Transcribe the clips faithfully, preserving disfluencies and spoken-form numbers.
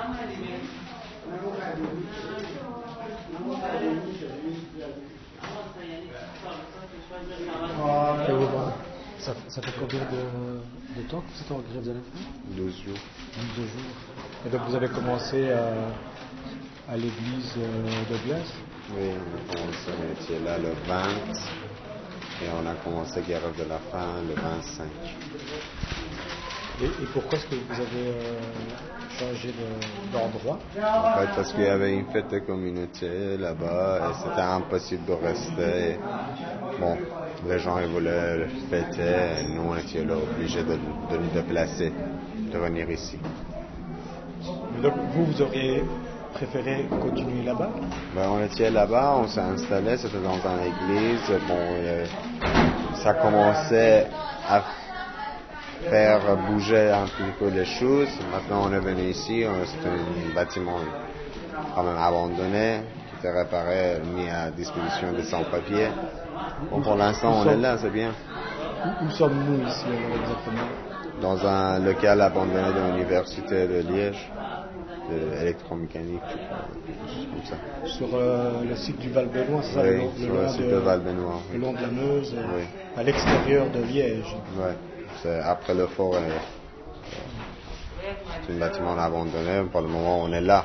Ça, ça fait combien de, de temps que vous êtes en grève de la faim? douze jours. douze jours. Et donc vous avez commencé à, à l'église de Glace? Oui, on a commencé, on était là le vingt et on a commencé grève de la faim le vingt-cinq. Et, et pourquoi est-ce que vous avez euh, changé de, d'endroit? En fait, parce qu'il y avait une fête de communauté là-bas et c'était impossible de rester. Bon, les gens ils voulaient le fêter et nous on était là obligés de, de nous déplacer, de venir ici. Donc vous, vous auriez préféré continuer là-bas? Ben, on était là-bas, on s'est installé, c'était dans une église. Bon, euh, ça commençait à faire bouger un petit peu les choses. Maintenant, on est venu ici, c'est un bâtiment quand même abandonné, qui était réparé, mis à disposition des sans-papiers. Bon, pour l'instant, on est là, c'est bien. Où, où sommes-nous ici, alors, exactement? Dans un local abandonné de l'université de Liège, de électromécanique, comme ça. Sur euh, le site du Val-Benoît, c'est ça? Oui, le, le sur long le site de, de Val-Benoît. Le long de la Meuse, oui. À l'extérieur de Liège. Oui, c'est après le fort. C'est un bâtiment abandonné. Pour le moment, on est là.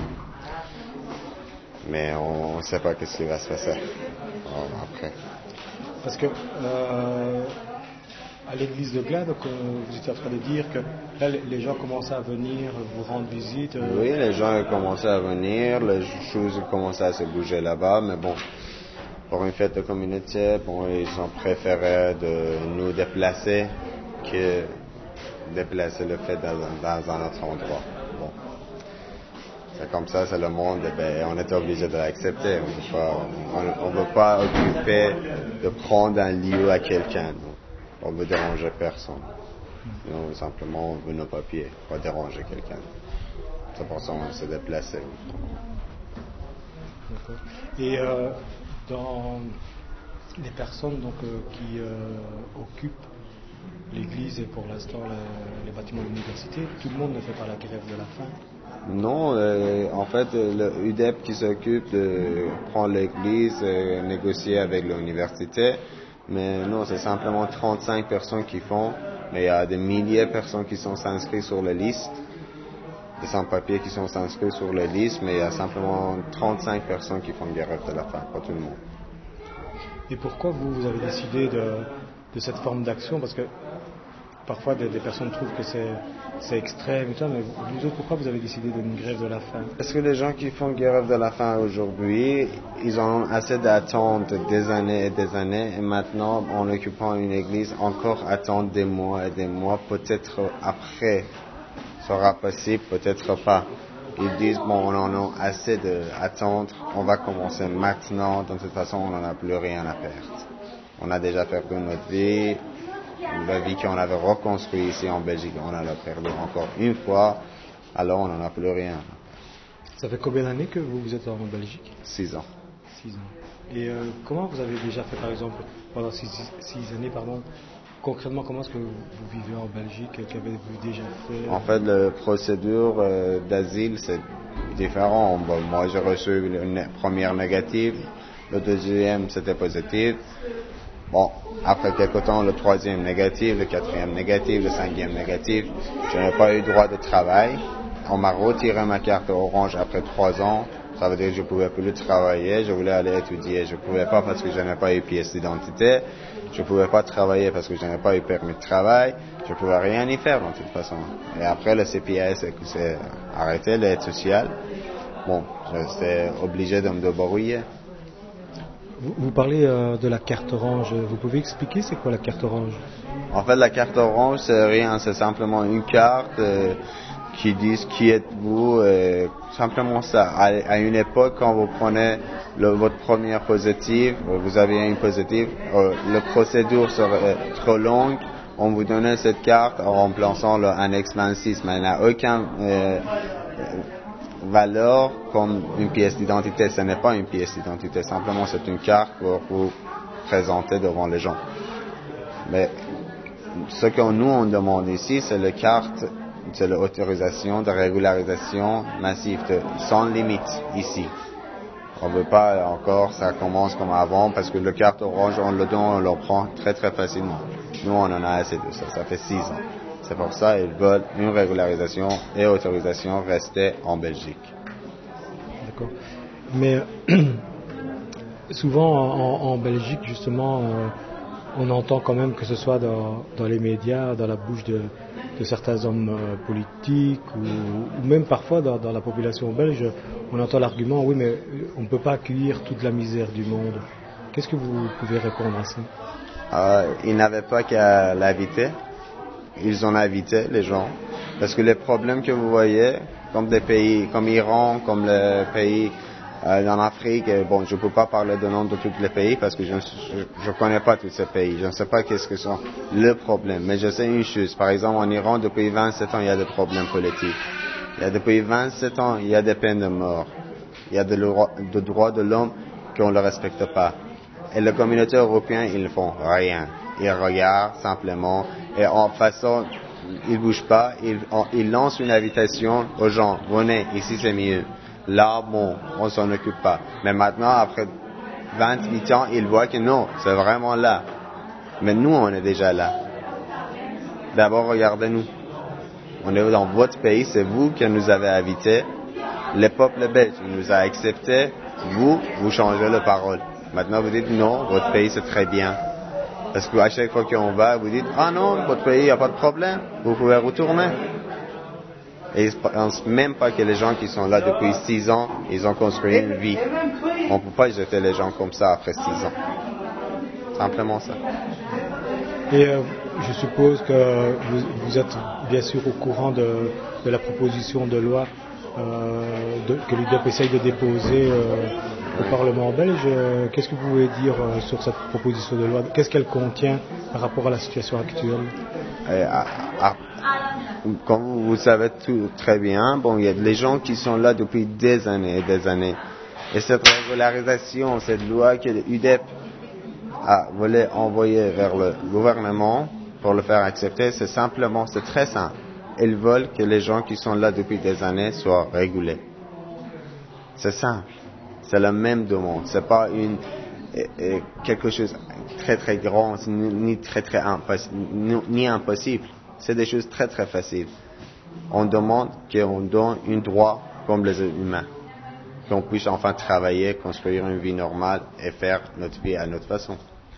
Mais on ne sait pas ce qui va se passer après. Parce que euh, à l'église de Glace, donc, euh, vous étiez en train de dire que là, les gens commençaient à venir vous rendre visite. Euh... Oui, les gens ont commencé à venir, les choses commençaient à se bouger là-bas, mais bon, pour une fête de communauté, bon, ils ont préféré de nous déplacer que déplacer le fait dans, dans un autre endroit. Bon. C'est comme ça, c'est le monde, et ben, on est obligé de l'accepter. On ne veut pas occuper de prendre un lieu à quelqu'un. On ne veut déranger personne. Sinon, simplement, on veut nos papiers, pas déranger quelqu'un. C'est pour ça qu'on s'est déplacé. D'accord. Et euh, dans les personnes donc, euh, qui euh, occupent l'église et pour l'instant les, les bâtiments de l'université, tout le monde ne fait pas la grève de la faim? Non, euh, en fait, le U D E P qui s'occupe de prendre l'église et négocier avec l'université, mais non, c'est simplement trente-cinq personnes qui font, mais il y a des milliers de personnes qui sont inscrites sur la liste, des sans-papiers qui sont inscrits sur la liste, mais il y a simplement trente-cinq personnes qui font grève de la faim, pas tout le monde. Et pourquoi vous, vous avez décidé de, de cette forme d'action? Parce que parfois des, des personnes trouvent que c'est, c'est extrême et tout, mais vous autres, pourquoi vous avez décidé d'une grève de la faim? Parce que les gens qui font grève de la faim aujourd'hui, ils ont assez d'attente des années et des années, et maintenant, en occupant une église, encore attendre des mois et des mois, peut-être après sera possible, peut-être pas. Ils disent, bon, on en a assez d'attendre, on va commencer maintenant, de toute façon, on n'en a plus rien à perdre. On a déjà perdu notre vie, la vie qu'on avait reconstruite ici en Belgique, on en a perdu encore une fois, alors on n'en a plus rien. Ça fait combien d'années que vous, vous êtes en Belgique? Six ans. Six ans. Et euh, comment vous avez déjà fait, par exemple, pendant six, six années, pardon, concrètement, comment est-ce que vous vivez en Belgique? Qu'avez-vous déjà fait? En fait, la procédure euh, d'asile, c'est différent. Bon, moi, j'ai reçu une première négative, le deuxième, c'était positif. Bon, après quelque temps, le troisième négatif, le quatrième négatif, le cinquième négatif. Je n'ai pas eu droit de travail. On m'a retiré ma carte orange après trois ans. Ça veut dire que je ne pouvais plus travailler. Je voulais aller étudier. Je ne pouvais pas parce que je n'avais pas eu pièce d'identité. Je ne pouvais pas travailler parce que je n'avais pas eu permis de travail. Je ne pouvais rien y faire de toute façon. Et après, le C P S s'est arrêté, l'aide sociale. Bon, j'étais obligé de me débrouiller. Vous, vous parlez euh, de la carte orange. Vous pouvez expliquer c'est quoi la carte orange? En fait, la carte orange, c'est rien. C'est simplement une carte euh, qui dit qui êtes-vous. Euh, simplement ça. À, à une époque, quand vous prenez le, votre première positive, vous avez une positive, euh, la procédure serait trop longue. On vous donnait cette carte en remplaçant le annexe vingt-six, mais elle n'a aucun euh, valeur comme une pièce d'identité. Ce n'est pas une pièce d'identité, simplement c'est une carte pour vous présenter devant les gens. Mais ce que nous on demande ici, c'est la carte c'est l'autorisation de régularisation massive, de, sans limite ici. On ne veut pas encore, ça commence comme avant, parce que le carte orange, on le donne, on le prend très très facilement. Nous, on en a assez de ça, ça fait six ans. C'est pour ça qu'ils veulent une régularisation et autorisation rester en Belgique. D'accord. Mais souvent en, en Belgique, justement, euh, on entend quand même que ce soit dans, dans les médias, dans la bouche de, de certains hommes euh, politiques ou, ou même parfois dans, dans la population belge, on entend l'argument, oui, mais on ne peut pas accueillir toute la misère du monde. Qu'est-ce que vous pouvez répondre à ça? euh, Ils n'avaient pas qu'à l'inviter. Ils ont invité les gens. Parce que les problèmes que vous voyez, comme des pays comme Iran, comme les pays euh, en Afrique, et bon, je ne peux pas parler de nom de tous les pays parce que je ne connais pas tous ces pays. Je ne sais pas qu'est-ce que sont les problèmes. Mais je sais une chose. Par exemple, en Iran, depuis vingt-sept ans, il y a des problèmes politiques. Il y a depuis vingt-sept ans, il y a des peines de mort. Il y a des de droits de l'homme qu'on ne respecte pas. Et la communauté européenne, ils ne font rien. Ils regardent simplement et en façon, ils ne bougent pas. Ils, on, ils lancent une invitation aux gens. Venez, ici c'est mieux. Là, bon, on ne s'en occupe pas. Mais maintenant, après vingt-huit ans, ils voient que non, c'est vraiment là. Mais nous, on est déjà là. D'abord, regardez-nous. On est dans votre pays, c'est vous qui nous avez invités. Le peuple belge nous a acceptés. Vous, vous changez la parole. Maintenant, vous dites non, votre pays c'est très bien. Parce qu'à chaque fois qu'on va, vous dites ah non, votre pays, il n'y a pas de problème, vous pouvez retourner. Et ils ne pensent même pas que les gens qui sont là depuis six ans, ils ont construit une vie. On ne peut pas jeter les gens comme ça après six ans. Simplement ça. Et euh, je suppose que vous, vous êtes bien sûr au courant de, de la proposition de loi euh, de, que l'U D E P essaye de déposer euh, au Parlement belge. Qu'est-ce que vous pouvez dire euh, sur cette proposition de loi? Qu'est-ce qu'elle contient par rapport à la situation actuelle? Et, à, à, comme vous le savez tout, très bien, bon, il y a des gens qui sont là depuis des années et des années. Et cette régularisation, cette loi que l'U D E P a voulu envoyer vers le gouvernement pour le faire accepter, c'est simplement, c'est très simple. Ils veulent que les gens qui sont là depuis des années soient régulés. C'est simple. C'est la même demande. C'est pas une euh, quelque chose de très très grand, ni très très impossible, ni impossible. C'est des choses très très faciles. On demande qu'on donne un droit comme les humains, qu'on puisse enfin travailler, construire une vie normale et faire notre vie à notre façon.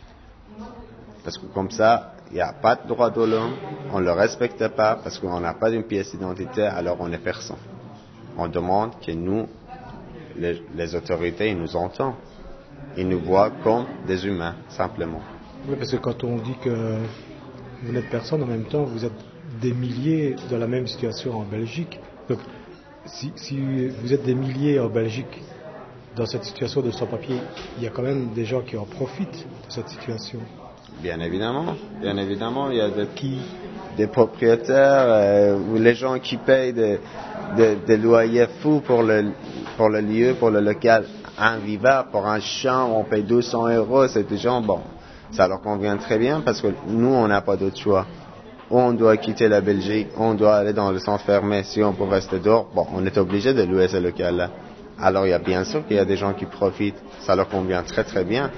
Parce que comme ça, il n'y a pas de droit de l'homme, on ne le respecte pas parce qu'on n'a pas une pièce d'identité, alors on est personne. On demande que nous, les, les autorités, ils nous entendent. Ils nous voient comme des humains, simplement. Oui, parce que quand on dit que vous n'êtes personne, en même temps, vous êtes des milliers dans la même situation en Belgique. Donc, si, si vous êtes des milliers en Belgique dans cette situation de sans-papier, il y a quand même des gens qui en profitent de cette situation. Bien évidemment, bien évidemment, il y a des, qui, des propriétaires euh, ou les gens qui payent des, des, des loyers fous pour le, pour le lieu, pour le local invivable, pour un champ, on paye deux cents euros, c'est des gens, bon, ça leur convient très bien parce que nous, on n'a pas d'autre choix. On doit quitter la Belgique, on doit aller dans le centre fermé, si on peut rester dehors, bon, on est obligé de louer ce local-là. Alors, il y a bien sûr qu'il y a des gens qui profitent, ça leur convient très très bien.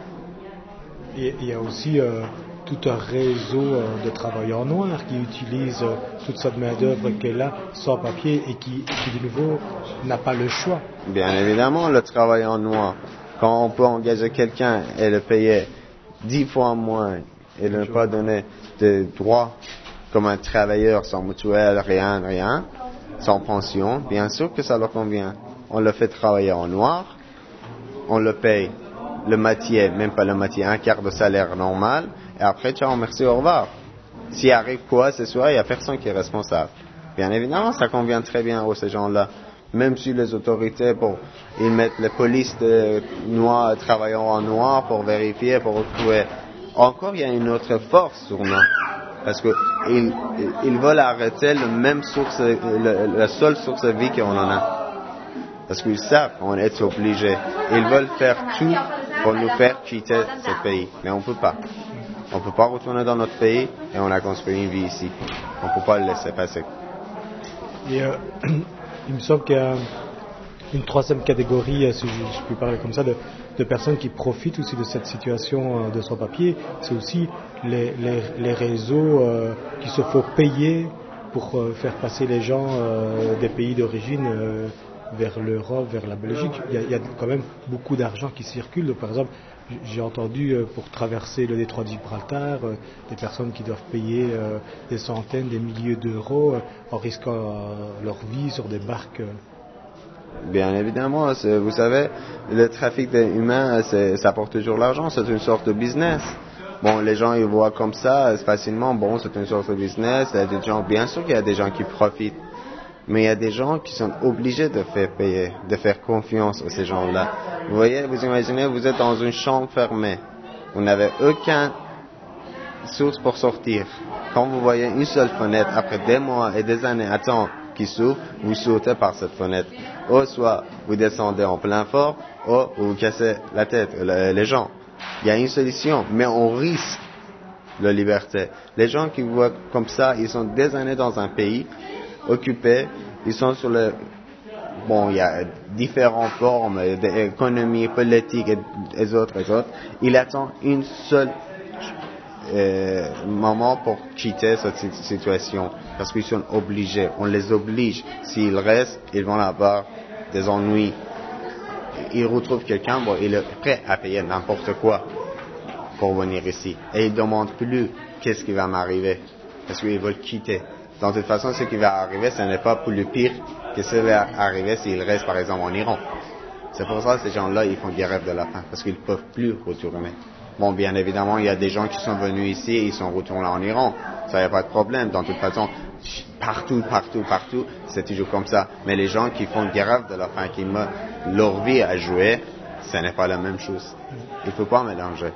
Et il y a aussi euh, tout un réseau euh, de travailleurs noirs qui utilisent euh, toute cette main-d'œuvre qui est là, sans papier, et qui, qui de nouveau, n'a pas le choix. Bien évidemment, le travailleur noir, quand on peut engager quelqu'un et le payer dix fois moins et ne pas donner de droits comme un travailleur sans mutuelle, rien, rien, sans pension, bien sûr que ça leur convient. On le fait travailler en noir, on le paye le moitié, même pas le moitié, un quart de salaire normal, et après, ciao, merci, au revoir. S'il arrive quoi ce soir, il n'y a personne qui est responsable. Bien évidemment, ça convient très bien à ces gens-là. Même si les autorités, bon, ils mettent les polices de noirs, travaillant en noir pour vérifier, pour retrouver. Encore, il y a une autre force sur nous. Parce que ils, ils veulent arrêter le même source, le, la seule source de vie qu'on en a. Parce qu'ils savent qu'on est obligé. Ils veulent faire tout pour nous faire quitter ce pays. Mais on ne peut pas. On ne peut pas retourner dans notre pays et on a construit une vie ici. On ne peut pas le laisser passer Et euh, il me semble qu'il y a une troisième catégorie, si je, je puis parler comme ça, de, de personnes qui profitent aussi de cette situation de sans-papiers. C'est aussi les, les, les réseaux euh, qui se font payer pour euh, faire passer les gens euh, des pays d'origine euh, vers l'Europe, vers la Belgique. Il y, a, il y a quand même beaucoup d'argent qui circule. Donc, par exemple, j'ai entendu euh, pour traverser le détroit de Gibraltar, euh, des personnes qui doivent payer euh, des centaines, des milliers d'euros euh, en risquant euh, leur vie sur des barques. Euh. Bien évidemment, vous savez, le trafic humain, ça apporte toujours l'argent, c'est une sorte de business. Bon, les gens ils voient comme ça facilement, bon, c'est une sorte de business. Il y a des gens, bien sûr qu'il y a des gens qui profitent, mais il y a des gens qui sont obligés de faire payer, de faire confiance à ces gens-là. Vous voyez, vous imaginez, vous êtes dans une chambre fermée, vous n'avez aucune source pour sortir. Quand vous voyez une seule fenêtre, après des mois et des années attendre qui s'ouvre, vous sautez par cette fenêtre. Ou soit vous descendez en plein fort, ou vous cassez la tête, les gens. Il y a une solution, mais on risque la liberté. Les gens qui voient comme ça, ils sont des années dans un pays, occupés, ils sont sur le... Bon, il y a différentes formes d'économie, politique et, et autres et autres. Ils attendent une seule euh, moment pour quitter cette situation, parce qu'ils sont obligés. On les oblige. S'ils restent, ils vont avoir des ennuis. Ils retrouvent quelqu'un, bon, il est prêt à payer n'importe quoi pour venir ici. Et ils ne demandent plus qu'est-ce qui va m'arriver, parce qu'ils veulent quitter. De toute façon, ce qui va arriver, ce n'est pas pour le pire que ce qui va arriver s'ils restent, par exemple, en Iran. C'est pour ça que ces gens-là, ils font des rêves de la faim, parce qu'ils ne peuvent plus retourner. Bon, bien évidemment, il y a des gens qui sont venus ici et ils sont retournés en Iran. Ça, il n'y a pas de problème. De toute façon, partout, partout, partout, c'est toujours comme ça. Mais les gens qui font des rêves de la faim, qui mettent leur vie à jouer, ce n'est pas la même chose. Il ne faut pas mélanger.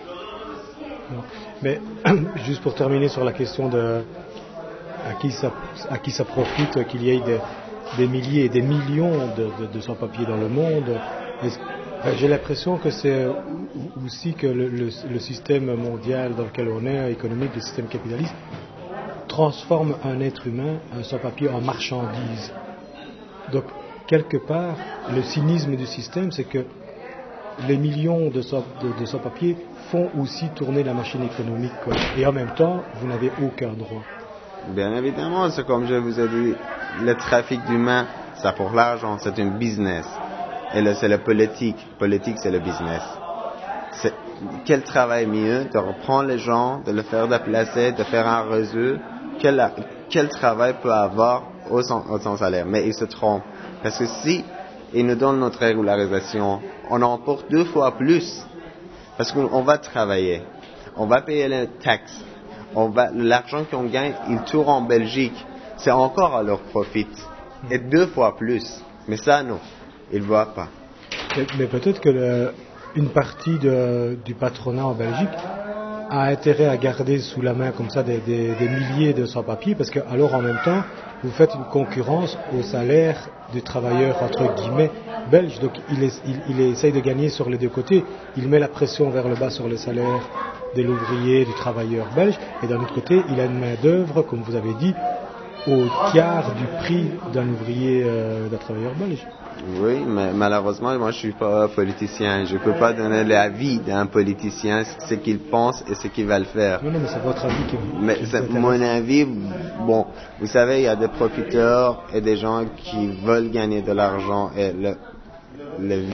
Mais juste pour terminer sur la question de à qui ça, à qui ça profite qu'il y ait des, des milliers et des millions de, de, de sans-papiers dans le monde. J'ai l'impression que c'est aussi que le, le, le système mondial dans lequel on est, économique, le système capitaliste, transforme un être humain, un sans-papier, en marchandise. Donc, quelque part, le cynisme du système, c'est que les millions de, sans, de, de sans-papiers font aussi tourner la machine économique, quoi. Et en même temps, vous n'avez aucun droit. Bien évidemment, c'est comme je vous ai dit, le trafic d'humains, ça pour l'argent, c'est un business. Et là, c'est la politique. Politique, c'est le business. C'est, quel travail mieux de reprendre les gens, de le faire déplacer, de faire un réseau. Quel, quel travail peut avoir au son, au son salaire? Mais ils se trompent. Parce que si ils nous donnent notre régularisation, on emporte deux fois plus. Parce qu'on va travailler. On va payer les taxes. On va, l'argent qu'on gagne, il tourne en Belgique. C'est encore à leur profit. Et deux fois plus. Mais ça, non. Ils ne voient pas. Mais, mais peut-être que le, une partie de, du patronat en Belgique a intérêt à garder sous la main comme ça des, des, des milliers de sans-papiers, parce que alors en même temps, vous faites une concurrence au salaire des travailleurs entre guillemets belges. Donc il, est, il, il essaye de gagner sur les deux côtés. Il met la pression vers le bas sur les salaires de l'ouvrier, du travailleur belge, et d'un autre côté, il a une main d'œuvre, comme vous avez dit, au quart du prix d'un ouvrier, euh, d'un travailleur belge. Oui, mais malheureusement, moi je suis pas politicien. Je peux pas donner l'avis d'un politicien, ce qu'il pense et ce qu'il va le faire. Non, non, mais c'est votre avis qui vous Mais c'est mon avis. Bon, vous savez, il y a des profiteurs et des gens qui veulent gagner de l'argent et le, le